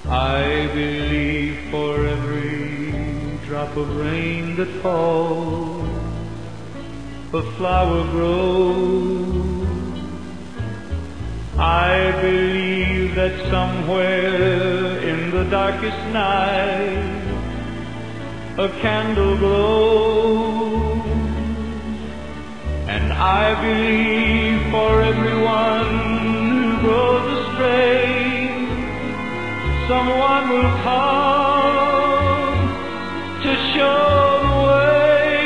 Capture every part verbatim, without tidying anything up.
I believe for every drop of rain that falls, a flower grows. I believe that somewhere in the darkest night a candle glows. And I believe for everyone who goes astray, someone will come to show the way.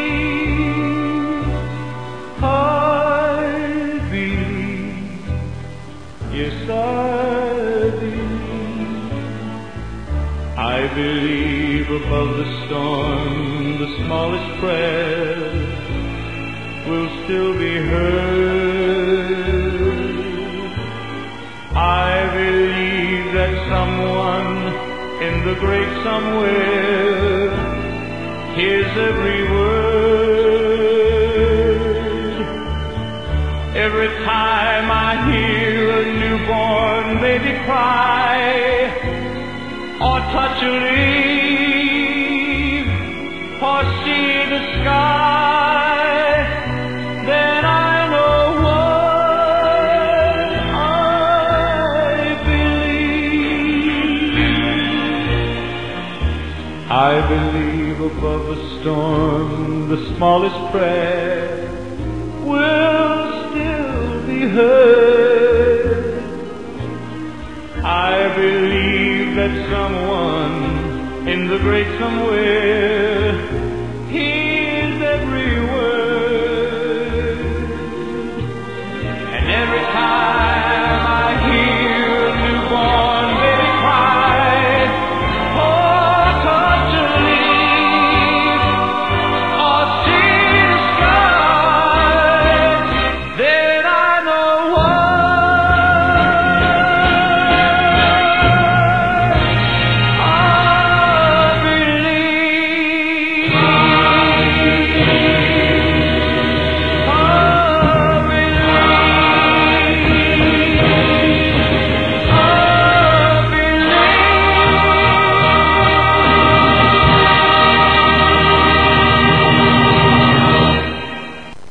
I believe, yes I believe. I believe above the storm the smallest prayer will still be heard. I believe that someone in the great somewhere hears every word. Every time I hear a newborn baby cry, or touch a leaf, or see the sky, then I know what I believe. I believe above a storm the smallest prayer will still be heard. I believe that someone in the great somewhere